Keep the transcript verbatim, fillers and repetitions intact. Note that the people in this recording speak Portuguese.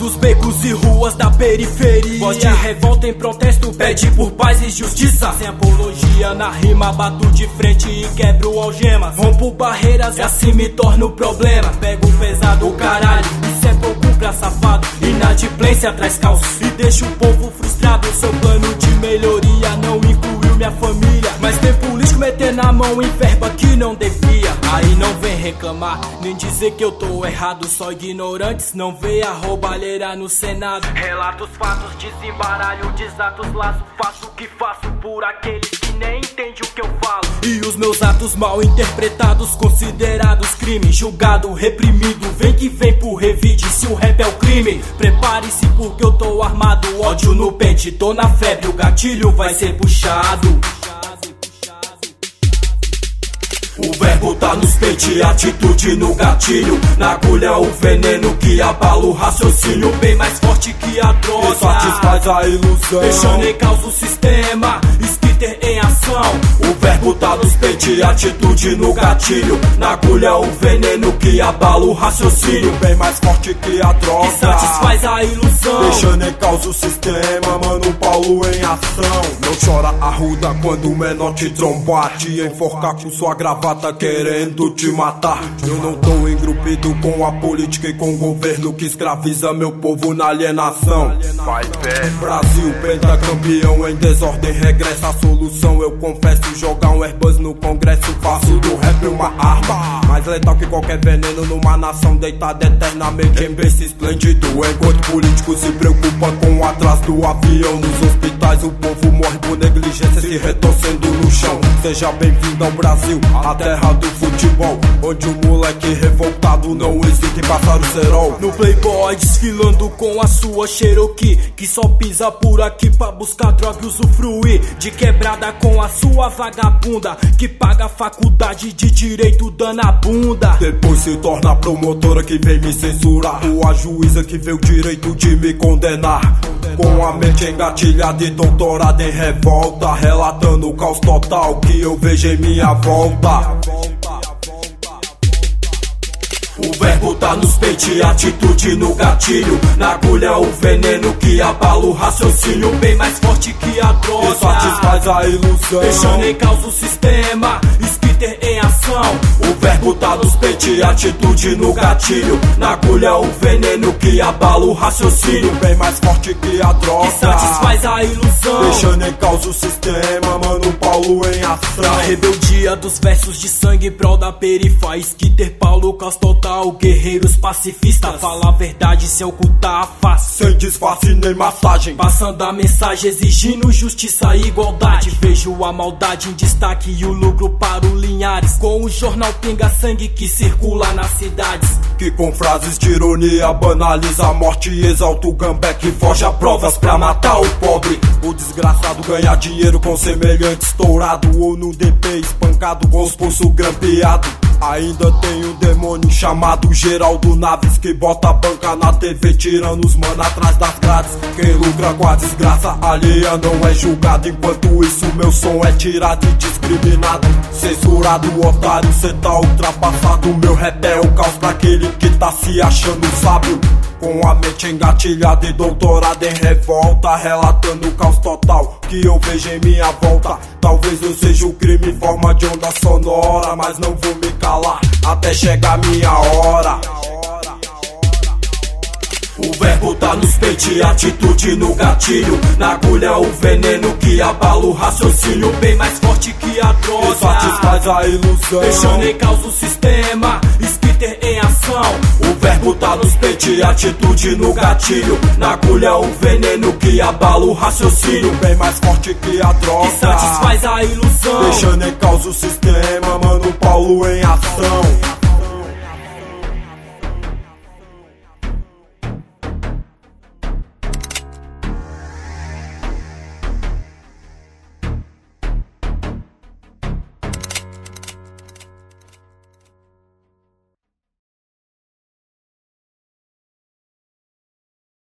dos becos e ruas da periferia. Voz de revolta em protesto, pede por paz e justiça. Sem apologia na rima, bato de frente e quebro algemas. Rompo barreiras e assim me torno problema. Pego pesado, caralho, isso é pouco pra safado. Inadimplência traz caos e deixa o povo frustrado. Seu plano de melhoria não incluiu minha família, mas tem político meter na mão em verba que não devia. Aí não vem reclamar, nem dizer que eu tô errado. Só ignorantes, não vê a roubalheira no Senado. Relatos, fatos, desembaralho, desatos, laço. Faço o que faço por aqueles que nem entende o que eu falo. E os meus atos mal interpretados, considerados crime. Julgado, reprimido, vem que vem por revide. Se o rap é o crime, prepare-se porque eu tô armado. Ódio no pente, tô na febre, o gatilho vai ser puxado. O verbo tá nos pente, atitude no gatilho. Na agulha o veneno que abala o raciocínio. Bem mais forte que a droga, que satisfaz a ilusão, deixando em causa o sistema. Skitter em ação. O verbo tá nos pente, atitude no gatilho. Na agulha o veneno que abala o raciocínio. Bem mais forte que a droga, que satisfaz a ilusão, deixando em causa o sistema. Mano Paulo em ação. Não chora arruda quando o menor te trombar, te enforcar com sua gravata querendo te matar. Eu não tô engrupido com a política e com o governo que escraviza meu povo na alienação. Vai pé, Brasil pentacampeão em desordem regressa. A solução eu confesso, jogar um Airbus no congresso. Faço do rap uma arma mais letal que qualquer veneno numa nação deitada eternamente em berço esplêndido. Enquanto político se preocupa com o atraso do avião, nos hospitais o povo morre por negligência se retorcendo no chão. Seja bem-vindo ao Brasil, a terra do futebol, onde o moleque revoltado não hesita em passar o cerol. No playboy desfilando com a sua Cherokee, que só pisa por aqui pra buscar droga e usufruir de quebrada com a sua vagabunda, que paga a faculdade de direito dando a bunda. Depois se torna a promotora que vem me censurar, ou a juíza que vê o direito de me condenar. Com a mente engatilhada e doutorada em revolta, relatando o caos total que eu vejo em minha volta. O verbo tá nos pente, atitude no gatilho. Na agulha o veneno que abala o raciocínio. Bem mais forte que a droga, que satisfaz a ilusão, deixando em causa o sistema. Skitter em ação. O verbo tá nos pente, atitude no gatilho. Na agulha o veneno que abala o raciocínio. Bem mais forte que a droga, que satisfaz a ilusão, deixando em causa o sistema. Mano Paulo em ação. A rebeldia dos versos de sangue em prol da perifa. Skitter, Paulo, caos total, guerreiros pacifistas. Fala a verdade sem ocultar a face, sem disfarce nem massagem, passando a mensagem exigindo justiça e igualdade. Vejo a maldade em destaque e o lucro para o Linhares, com o jornal Pinga Sangue que circula nas cidades, que com frases de ironia banaliza a morte e exalta o comeback, forja provas pra matar o pobre. O desgraçado ganha dinheiro com semelhante estourado, ou no D P espancado com os pulsos grampeados. Ainda tem um demônio chamado Geraldo Naves, que bota a banca na T V tirando os mano atrás das grades. Quem lucra com a desgraça alheia não é julgado, enquanto isso meu som é tirado e discriminado. Censurado, otário, cê tá ultrapassado. Meu rap é o caos pra aquele que tá se achando sábio. Com a mente engatilhada e doutorada em revolta, relatando o caos total que eu vejo em minha volta. Talvez eu seja o crime em forma de onda sonora, mas não vou me calar até chegar minha hora. O verbo tá nos pente, atitude no gatilho. Na agulha o veneno que abala o raciocínio. Bem mais forte que a droga, que satisfaz a ilusão, deixando em causa o sistema. Skitter em ação. O verbo tá nos pente, atitude no gatilho. Na agulha o veneno que abala o raciocínio. Bem mais forte que a droga, que satisfaz a ilusão, deixando em causa o sistema. Mano Paulo em ação.